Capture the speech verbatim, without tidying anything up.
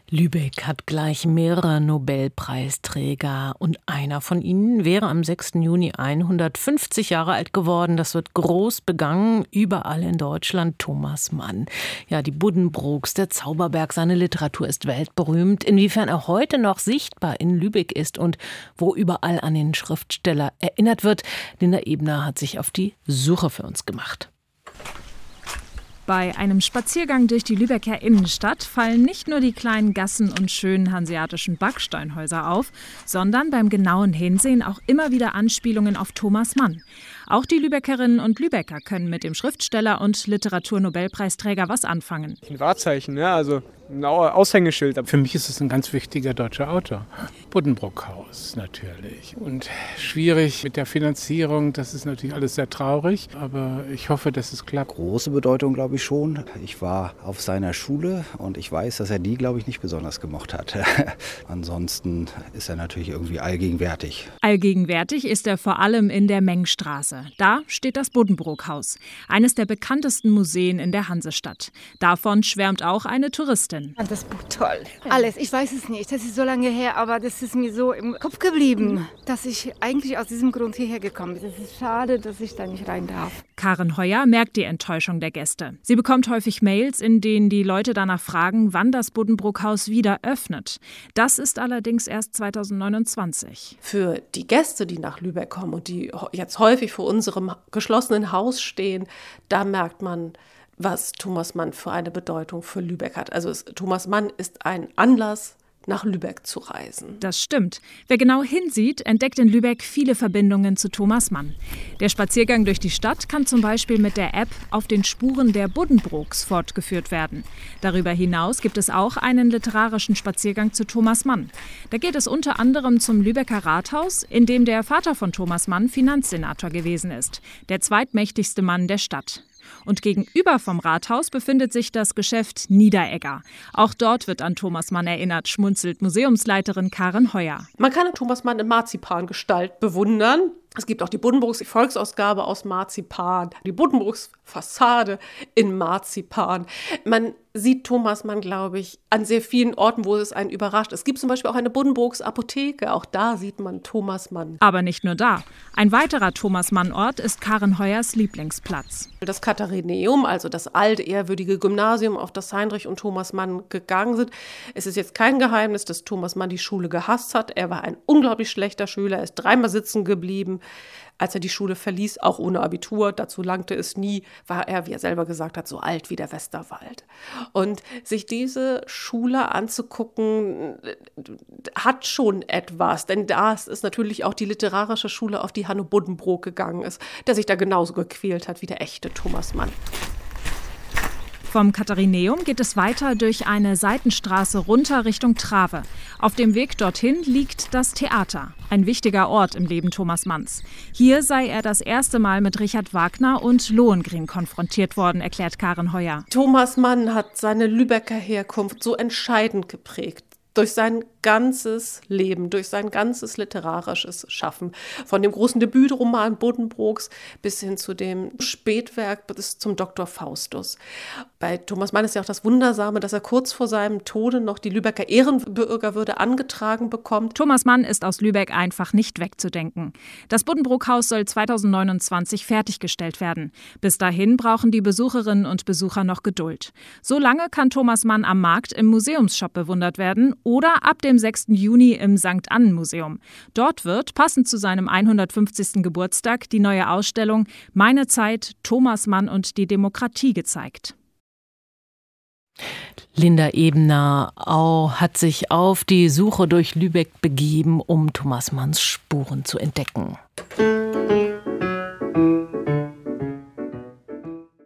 Lübeck hat gleich mehrere Nobelpreisträger und einer von ihnen wäre am sechsten Juni hundertfünfzig Jahre alt geworden. Das wird groß begangen, überall in Deutschland. Thomas Mann. Ja, die Buddenbrooks, der Zauberberg, seine Literatur ist weltberühmt. Inwiefern er heute noch sichtbar in Lübeck ist und wo überall an den Schriftsteller erinnert wird, Linda Ebner hat sich auf die Suche für uns gemacht. Bei einem Spaziergang durch die Lübecker Innenstadt fallen nicht nur die kleinen Gassen und schönen hanseatischen Backsteinhäuser auf, sondern beim genauen Hinsehen auch immer wieder Anspielungen auf Thomas Mann. Auch die Lübeckerinnen und Lübecker können mit dem Schriftsteller und Literaturnobelpreisträger was anfangen. Ein Wahrzeichen, ne? Also ein Aushängeschild. Für mich ist es ein ganz wichtiger deutscher Autor. Buddenbrook-Haus natürlich. Und schwierig mit der Finanzierung, das ist natürlich alles sehr traurig, aber ich hoffe, dass es klappt. Große Bedeutung, glaube ich schon. Ich war auf seiner Schule und ich weiß, dass er die, glaube ich, nicht besonders gemocht hat. Ansonsten ist er natürlich irgendwie allgegenwärtig. Allgegenwärtig ist er vor allem in der Mengstraße. Da steht das Buddenbrook-Haus, eines der bekanntesten Museen in der Hansestadt. Davon schwärmt auch eine Touristin. Ich fand das Buch toll. Alles, ich weiß es nicht, das ist so lange her, aber das ist mir so im Kopf geblieben, dass ich eigentlich aus diesem Grund hierher gekommen bin. Es ist schade, dass ich da nicht rein darf. Karin Heuer merkt die Enttäuschung der Gäste. Sie bekommt häufig Mails, in denen die Leute danach fragen, wann das Buddenbrook-Haus wieder öffnet. Das ist allerdings erst zweitausendneunundzwanzig. Für die Gäste, die nach Lübeck kommen und die jetzt häufig vor unserem geschlossenen Haus stehen, da merkt man, was Thomas Mann für eine Bedeutung für Lübeck hat. Also es, Thomas Mann ist ein Anlass, nach Lübeck zu reisen. Das stimmt. Wer genau hinsieht, entdeckt in Lübeck viele Verbindungen zu Thomas Mann. Der Spaziergang durch die Stadt kann zum Beispiel mit der App Auf den Spuren der Buddenbrooks fortgeführt werden. Darüber hinaus gibt es auch einen literarischen Spaziergang zu Thomas Mann. Da geht es unter anderem zum Lübecker Rathaus, in dem der Vater von Thomas Mann Finanzsenator gewesen ist, der zweitmächtigste Mann der Stadt. Und gegenüber vom Rathaus befindet sich das Geschäft Niederegger. Auch dort wird an Thomas Mann erinnert, schmunzelt Museumsleiterin Karin Heuer. Man kann Thomas Mann in Marzipangestalt bewundern. Es gibt auch die Buddenbrooks Volksausgabe aus Marzipan, die Buddenbrooks Fassade in Marzipan. Man sieht Thomas Mann, glaube ich, an sehr vielen Orten, wo es einen überrascht. Es gibt zum Beispiel auch eine Buddenbrooks Apotheke, auch da sieht man Thomas Mann. Aber nicht nur da. Ein weiterer Thomas Mann-Ort ist Karin Heuers Lieblingsplatz. Das Katharineum, also das alte, ehrwürdige Gymnasium, auf das Heinrich und Thomas Mann gegangen sind. Es ist jetzt kein Geheimnis, dass Thomas Mann die Schule gehasst hat. Er war ein unglaublich schlechter Schüler, er ist dreimal sitzen geblieben. Als er die Schule verließ, auch ohne Abitur, dazu langte es nie, war er, wie er selber gesagt hat, so alt wie der Westerwald. Und sich diese Schule anzugucken, hat schon etwas, denn da ist natürlich auch die literarische Schule, auf die Hanno Buddenbrook gegangen ist, der sich da genauso gequält hat wie der echte Thomas Mann. Vom Katharineum geht es weiter durch eine Seitenstraße runter Richtung Trave. Auf dem Weg dorthin liegt das Theater, ein wichtiger Ort im Leben Thomas Manns. Hier sei er das erste Mal mit Richard Wagner und Lohengrin konfrontiert worden, erklärt Karin Heuer. Thomas Mann hat seine Lübecker Herkunft so entscheidend geprägt. Durch sein ganzes Leben, durch sein ganzes literarisches Schaffen. Von dem großen Debütroman Buddenbrooks bis hin zu dem Spätwerk bis zum Doktor Faustus. Bei Thomas Mann ist ja auch das Wundersame, dass er kurz vor seinem Tode noch die Lübecker Ehrenbürgerwürde angetragen bekommt. Thomas Mann ist aus Lübeck einfach nicht wegzudenken. Das Buddenbrook-Haus soll zweitausendneunundzwanzig fertiggestellt werden. Bis dahin brauchen die Besucherinnen und Besucher noch Geduld. So lange kann Thomas Mann am Markt im Museumsshop bewundert werden oder ab dem sechsten Juni im Sankt Annen Museum. Dort wird, passend zu seinem hundertfünfzigsten Geburtstag, die neue Ausstellung Meine Zeit, Thomas Mann und die Demokratie gezeigt. Linda Ebner hat sich auf die Suche durch Lübeck begeben, um Thomas Manns Spuren zu entdecken.